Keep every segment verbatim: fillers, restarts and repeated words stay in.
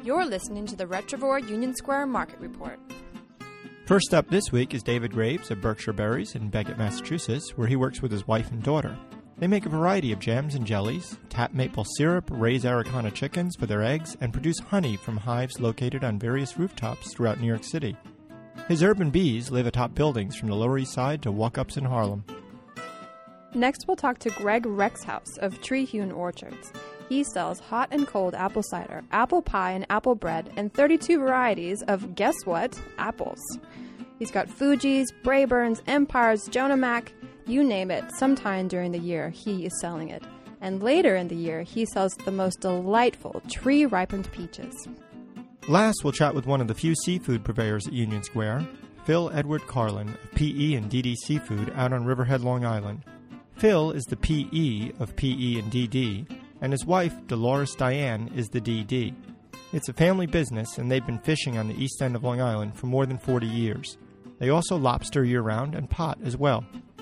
You're listening to the Retrivore Union Square Market Report. First up this week is David Graves of Berkshire Berries in Becket, Massachusetts, where he works with his wife and daughter. They make a variety of jams and jellies, tap maple syrup, raise Araucana chickens for their eggs, and produce honey from hives located on various rooftops throughout New York City. His urban bees live atop buildings from the Lower East Side to walk-ups in Harlem. Next, we'll talk to Greg Rexhouse of Tree Hewn Orchards. He sells hot and cold apple cider, apple pie, and apple bread, and thirty-two varieties of, guess what, apples. He's got Fuji's, Brayburns, Empires, Jonah Mac, you name it, sometime during the year he is selling it. And later in the year, he sells the most delightful tree-ripened peaches. Last, we'll chat with one of the few seafood purveyors at Union Square, Phil Edward Carlin of P E and D D Seafood out on Riverhead, Long Island. Phil is the P E of P E and D D, and his wife, Dolores Diane, is the D D. It's a family business, and they've been fishing on the east end of Long Island for more than forty years. They also lobster year-round and pot as well.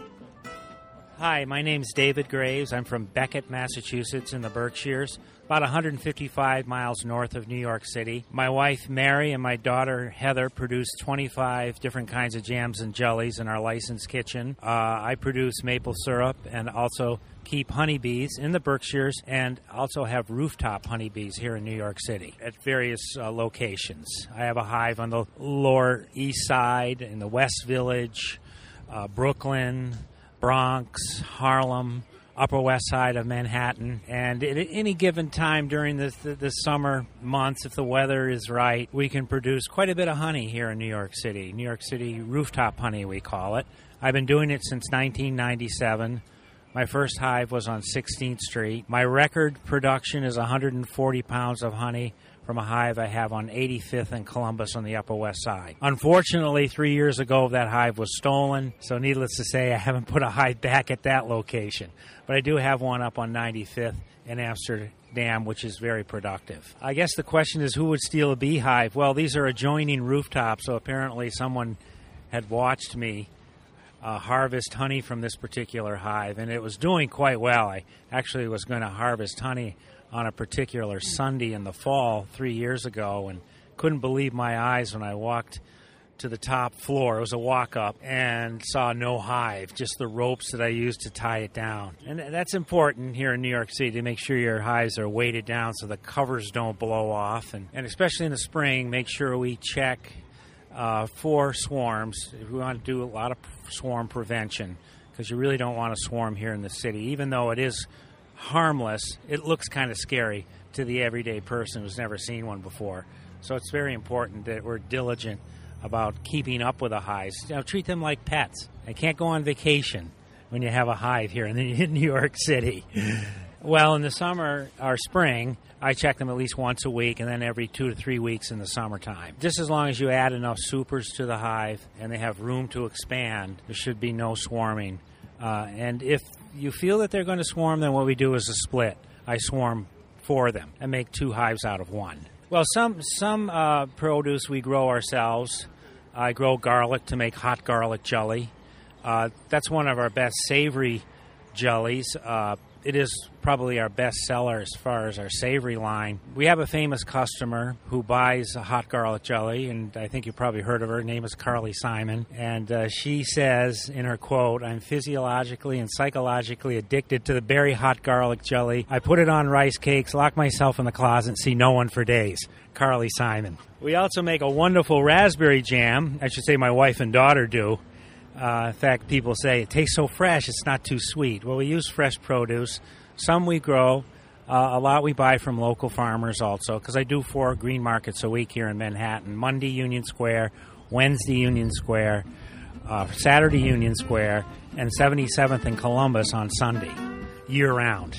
Hi, my name's David Graves. I'm from Becket, Massachusetts in the Berkshires, about one hundred fifty-five miles north of New York City. My wife, Mary, and my daughter, Heather, produce twenty-five different kinds of jams and jellies in our licensed kitchen. Uh, I produce maple syrup and also keep honeybees in the Berkshires and also have rooftop honeybees here in New York City at various uh, locations. I have a hive on the Lower East Side, in the West Village, uh, Brooklyn, Bronx, Harlem, Upper West Side of Manhattan, and at any given time during the, the, the summer months, if the weather is right, we can produce quite a bit of honey here in New York City. New York City rooftop honey, we call it. I've been doing it since nineteen ninety-seven. My first hive was on sixteenth Street. My record production is one hundred forty pounds of honey from a hive I have on eighty-fifth and Columbus on the Upper West Side. Unfortunately, three years ago, that hive was stolen, so needless to say, I haven't put a hive back at that location. But I do have one up on ninety-fifth in Amsterdam, which is very productive. I guess the question is, who would steal a beehive? Well, these are adjoining rooftops, so apparently someone had watched me uh, harvest honey from this particular hive, and it was doing quite well. I actually was going to harvest honey on a particular Sunday in the fall three years ago and couldn't believe my eyes when I walked to the top floor. It was a walk-up and saw no hive, just the ropes that I used to tie it down. And that's important here in New York City to make sure your hives are weighted down so the covers don't blow off. And, and especially in the spring, make sure we check uh, for swarms. We want to do a lot of swarm prevention because you really don't want to swarm here in the city. Even though it is harmless, it looks kind of scary to the everyday person who's never seen one before. So it's very important that we're diligent about keeping up with the hives. You know, treat them like pets. They can't go on vacation when you have a hive here in, the, in New York City. Well, in the summer or spring, I check them at least once a week, and then every two to three weeks in the summertime. Just as long as you add enough supers to the hive and they have room to expand, there should be no swarming. Uh, and if you feel that they're going to swarm, then what we do is a split. I swarm for them and make two hives out of one. Well, some some uh, produce we grow ourselves. I grow garlic to make hot garlic jelly. Uh, that's one of our best savory jellies. Uh, it is probably our best seller as far as our savory line. We have a famous customer who buys a hot garlic jelly, and I think you've probably heard of her. Her name is Carly Simon, and uh, she says in her quote, "I'm physiologically and psychologically addicted to the berry hot garlic jelly. I put it on rice cakes, lock myself in the closet, and see no one for days." Carly Simon. We also make a wonderful raspberry jam. I should say my wife and daughter do. Uh, in fact, people say, it tastes so fresh, it's not too sweet. Well, we use fresh produce. Some we grow. Uh, a lot we buy from local farmers also, because I do four green markets a week here in Manhattan. Monday, Union Square, Wednesday, Union Square, uh, Saturday, Union Square, and seventy-seventh and Columbus on Sunday, year-round.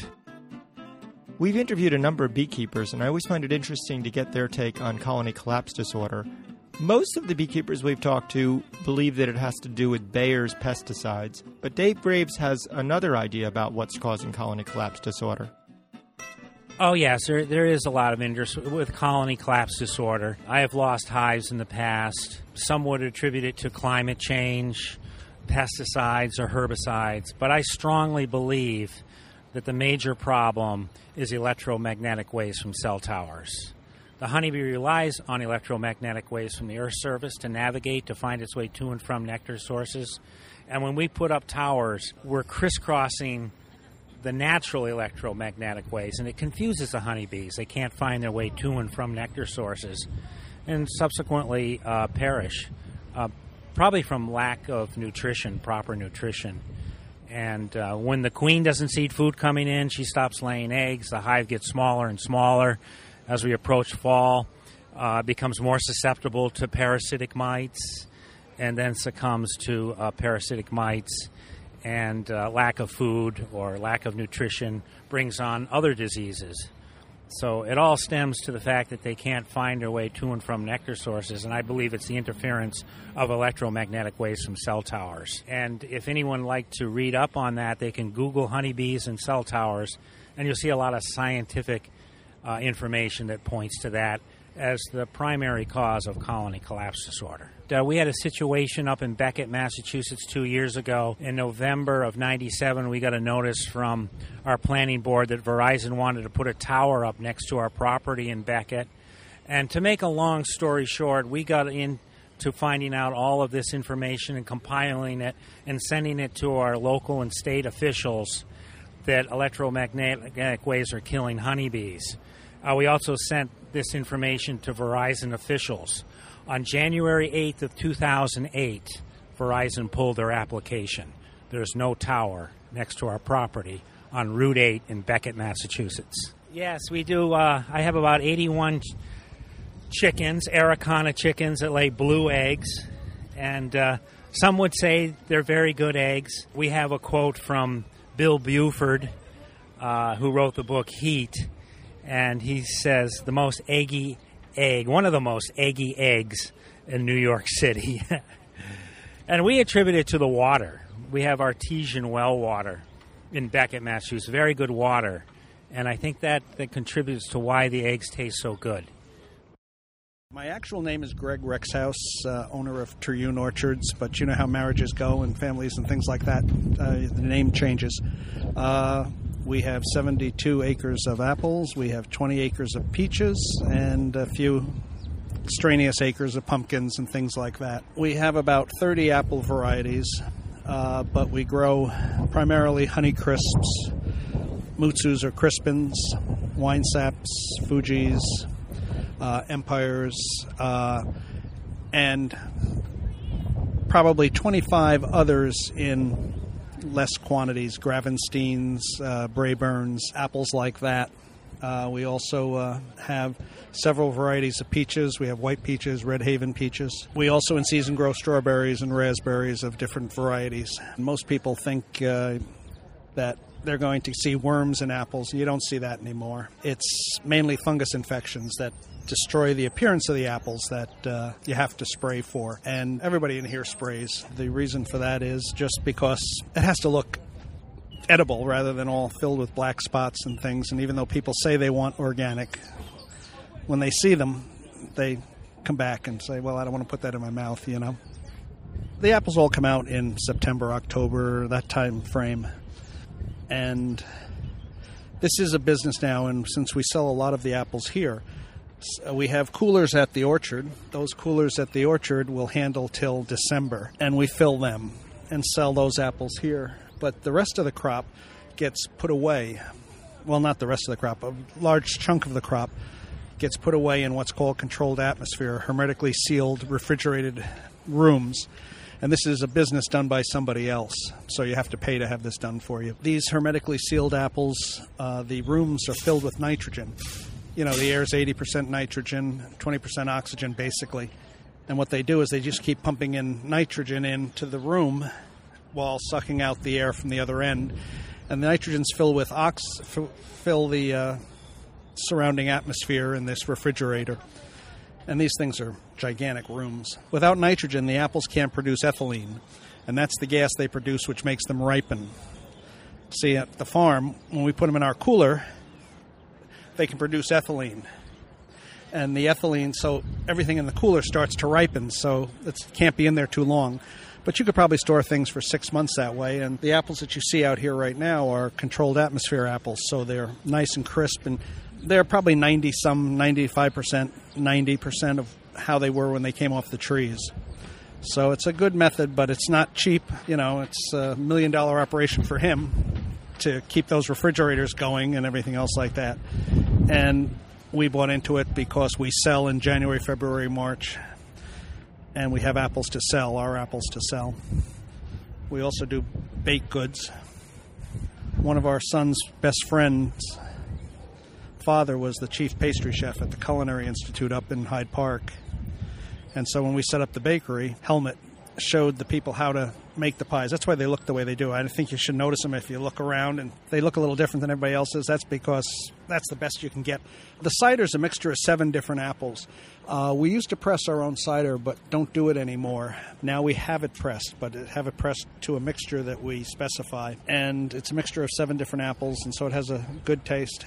We've interviewed a number of beekeepers, and I always find it interesting to get their take on colony collapse disorder. Most of the beekeepers we've talked to believe that it has to do with Bayer's pesticides, but Dave Graves has another idea about what's causing colony collapse disorder. Oh, yes, there, there is a lot of interest with colony collapse disorder. I have lost hives in the past. Some would attribute it to climate change, pesticides, or herbicides, but I strongly believe that the major problem is electromagnetic waves from cell towers. The honeybee relies on electromagnetic waves from the Earth's surface to navigate, to find its way to and from nectar sources. And when we put up towers, we're crisscrossing the natural electromagnetic waves, and it confuses the honeybees. They can't find their way to and from nectar sources, and subsequently uh, perish, uh, probably from lack of nutrition, proper nutrition. And uh, when the queen doesn't see food coming in, she stops laying eggs. The hive gets smaller and smaller. As we approach fall, uh, becomes more susceptible to parasitic mites, and then succumbs to uh, parasitic mites. And uh, lack of food or lack of nutrition brings on other diseases. So it all stems to the fact that they can't find their way to and from nectar sources, and I believe it's the interference of electromagnetic waves from cell towers. And if anyone would like to read up on that, they can Google honeybees and cell towers, and you'll see a lot of scientific uh, information that points to that as the primary cause of colony collapse disorder. Uh, we had a situation up in Beckett, Massachusetts two years ago. In November of ninety-seven, we got a notice from our planning board that Verizon wanted to put a tower up next to our property in Beckett. And to make a long story short, we got into finding out all of this information and compiling it and sending it to our local and state officials that electromagnetic waves are killing honeybees. Uh, we also sent this information to Verizon officials. On January eighth of two thousand eight, Verizon pulled their application. There's no tower next to our property on Route eight in Beckett, Massachusetts. Yes, we do. Uh, I have about eighty-one ch- chickens, Araucana chickens that lay blue eggs, and uh, some would say they're very good eggs. We have a quote from Bill Buford, uh, who wrote the book Heat, and he says, the most eggy egg, one of the most eggy eggs in New York City. And we attribute it to the water. We have artesian well water in Beckett, Massachusetts, very good water. And I think that, that contributes to why the eggs taste so good. My actual name is Greg Rexhouse, uh, owner of Trihune Orchards, but you know how marriages go and families and things like that. Uh, the name changes. Uh, we have seventy-two acres of apples, we have twenty acres of peaches, and a few extraneous acres of pumpkins and things like that. We have about thirty apple varieties, uh, but we grow primarily Honey Crisps, Mutsus or Crispins, Wine Saps, Fujis, Uh, Empires, uh, and probably twenty-five others in less quantities, Gravensteins, uh, Brayburns, apples like that. Uh, we also uh, have several varieties of peaches. We have white peaches, Red Haven peaches. We also in season grow strawberries and raspberries of different varieties. Most people think uh, that they're going to see worms in apples. You don't see that anymore. It's mainly fungus infections that destroy the appearance of the apples that uh, you have to spray for. And everybody in here sprays. The reason for that is just because it has to look edible rather than all filled with black spots and things. And even though people say they want organic, when they see them, they come back and say, well, I don't want to put that in my mouth, you know. The apples all come out in September, October, that time frame. And this is a business now, and since we sell a lot of the apples here, we have coolers at the orchard. Those coolers at the orchard will handle till December, and we fill them and sell those apples here. But the rest of the crop gets put away. Well, not the rest of the crop. A large chunk of the crop gets put away in what's called controlled atmosphere, hermetically sealed, refrigerated rooms. And this is a business done by somebody else, so you have to pay to have this done for you. These hermetically sealed apples, uh, the rooms are filled with nitrogen. You know, the air is eighty percent nitrogen, twenty percent oxygen, basically. And what they do is they just keep pumping in nitrogen into the room while sucking out the air from the other end. And the nitrogen's filled with ox, fill the uh, surrounding atmosphere in this refrigerator. And these things are gigantic rooms. Without nitrogen, the apples can't produce ethylene, and that's the gas they produce which makes them ripen. See, at the farm, when we put them in our cooler, they can produce ethylene. And the ethylene, so everything in the cooler starts to ripen, so it can't be in there too long. But you could probably store things for six months that way, and the apples that you see out here right now are controlled atmosphere apples, so they're nice and crisp, and they're probably ninety some, ninety-five percent, ninety percent of how they were when they came off the trees. So it's a good method, but it's not cheap. You know, it's a million dollar operation for him to keep those refrigerators going and everything else like that. And we bought into it because we sell in January, February, March, and we have apples to sell, our apples to sell. We also do baked goods. One of our son's best friends' father was the chief pastry chef at the Culinary Institute up in Hyde Park. And so when we set up the bakery, Helmut showed the people how to make the pies. That's why they look the way they do. I think you should notice them if you look around, and they look a little different than everybody else's. That's because that's the best you can get. The cider is a mixture of seven different apples. Uh, we used to press our own cider, but don't do it anymore. Now we have it pressed, but have it pressed to a mixture that we specify. And it's a mixture of seven different apples, and so it has a good taste.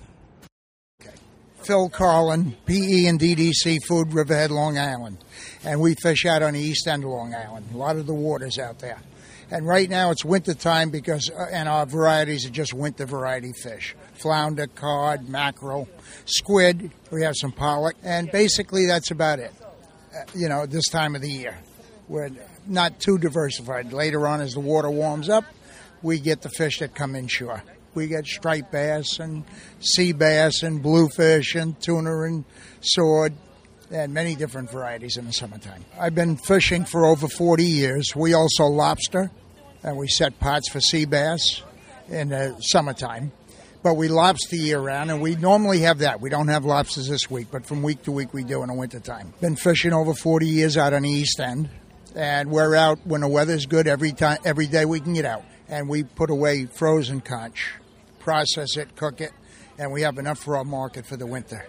Phil Carlin, P E and D D Seafood, Riverhead, Long Island. And we fish out on the east end of Long Island. A lot of the water's out there. And right now it's winter time because, uh, and our varieties are just winter variety fish. Flounder, cod, mackerel, squid. We have some pollock. And basically that's about it, uh, you know, this time of the year. We're not too diversified. Later on as the water warms up, we get the fish that come inshore. We get striped bass and sea bass and bluefish and tuna and sword and many different varieties in the summertime. I've been fishing for over forty years. We also lobster, and we set pots for sea bass in the summertime. But we lobster year-round, and we normally have that. We don't have lobsters this week, but from week to week we do in the wintertime. Been fishing over forty years out on the East End, and we're out when the weather's good every time, every day we can get out. And we put away frozen conch, process it, cook it, and we have enough for our market for the winter.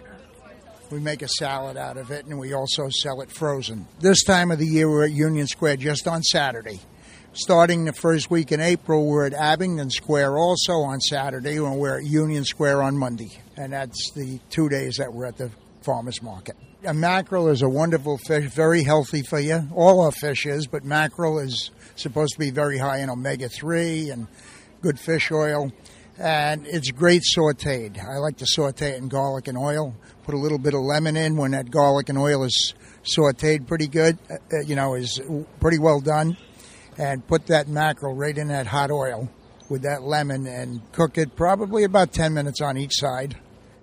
We make a salad out of it, and we also sell it frozen. This time of the year, we're at Union Square just on Saturday. Starting the first week in April, we're at Abingdon Square also on Saturday, and we're at Union Square on Monday. And that's the two days that we're at the farmers market. A mackerel is a wonderful fish, very healthy for you. All our fish is, but mackerel is supposed to be very high in omega three and good fish oil. And it's great sauteed. I like to saute it in garlic and oil. Put a little bit of lemon in when that garlic and oil is sauteed pretty good, uh, you know, is pretty well done. And put that mackerel right in that hot oil with that lemon and cook it probably about ten minutes on each side.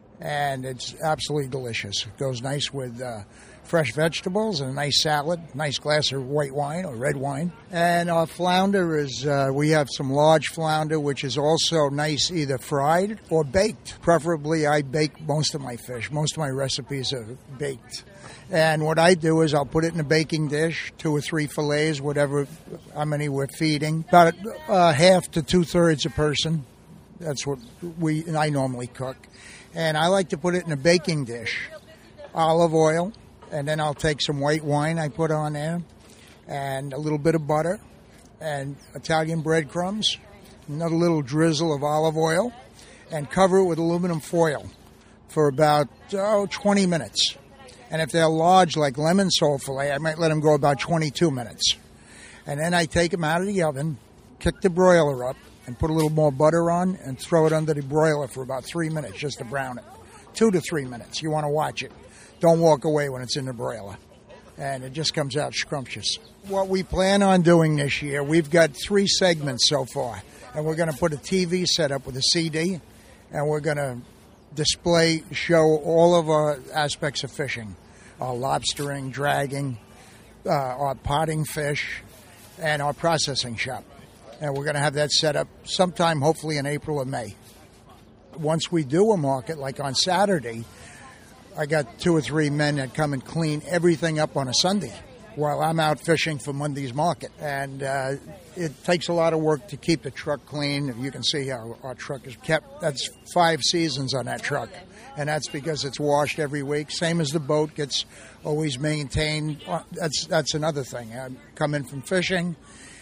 And it's absolutely delicious. It goes nice with uh, fresh vegetables and a nice salad, nice glass of white wine or red wine. And our flounder is, uh, we have some large flounder, which is also nice either fried or baked. Preferably, I bake most of my fish. Most of my recipes are baked. And what I do is I'll put it in a baking dish, two or three fillets, whatever, how many we're feeding. About uh, half to two-thirds a person. That's what we I normally cook. And I like to put it in a baking dish. Olive oil, and then I'll take some white wine I put on there, and a little bit of butter, and Italian breadcrumbs, another little drizzle of olive oil, and cover it with aluminum foil for about oh, twenty minutes. And if they're large, like lemon sole fillet, I might let them go about twenty-two minutes. And then I take them out of the oven, kick the broiler up, and put a little more butter on and throw it under the broiler for about three minutes just to brown it. Two to three minutes. You want to watch it. Don't walk away when it's in the broiler. And it just comes out scrumptious. What we plan on doing this year, we've got three segments so far. And we're going to put a T V set up with a C D. And we're going to display, show all of our aspects of fishing. Our lobstering, dragging, uh, our potting fish, and our processing shop. And we're going to have that set up sometime, hopefully in April or May. Once we do a market, like on Saturday, I got two or three men that come and clean everything up on a Sunday while I'm out fishing for Monday's market. And uh, it takes a lot of work to keep the truck clean. You can see how our truck is kept. That's five seasons on that truck. And that's because it's washed every week. Same as the boat gets always maintained. That's, that's another thing. I come in from fishing,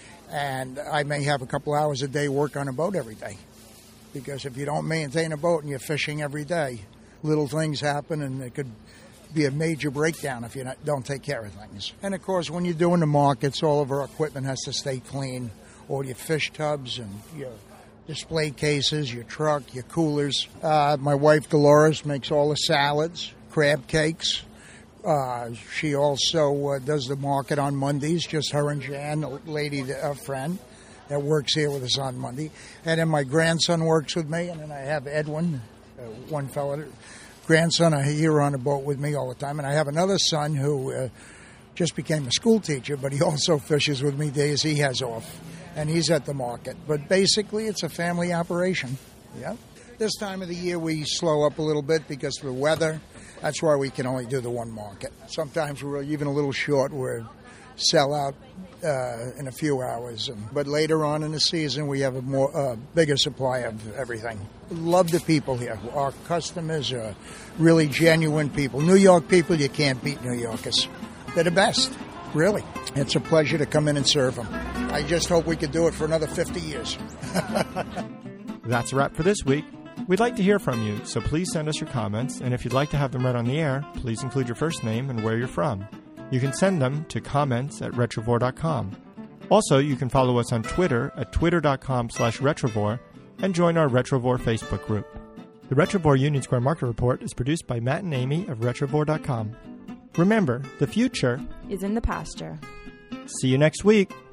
and I may have a couple hours a day work on a boat every day. Because if you don't maintain a boat and you're fishing every day, little things happen, and it could be a major breakdown if you don't take care of things. And, of course, when you're doing the markets, all of our equipment has to stay clean. All your fish tubs and your display cases, your truck, your coolers. Uh, my wife Dolores makes all the salads, crab cakes. Uh, she also uh, does the market on Mondays, just her and Jan, a lady, a friend that works here with us on Monday. And then my grandson works with me, and then I have Edwin, uh, one fellow, grandson, uh, here on the boat with me all the time. And I have another son who uh, just became a school teacher, but he also fishes with me days he has off, and he's at the market. But basically, it's a family operation. Yeah. This time of the year, we slow up a little bit because of the weather. That's why we can only do the one market. Sometimes we're even a little short. We're sell out uh, in a few hours. And, but later on in the season, we have a more uh, bigger supply of everything. Love the people here. Our customers are really genuine people. New York people, you can't beat New Yorkers. They're the best, really. It's a pleasure to come in and serve them. I just hope we could do it for another fifty years. That's a wrap for this week. We'd like to hear from you, so please send us your comments, and if you'd like to have them read on the air, please include your first name and where you're from. You can send them to comments at retrovore dot com. Also, you can follow us on Twitter at twitter.com slash retrovore and join our Retrovore Facebook group. The Retrovore Union Square Market Report is produced by Matt and Amy of retrovore dot com. Remember, the future is in the pasture. See you next week.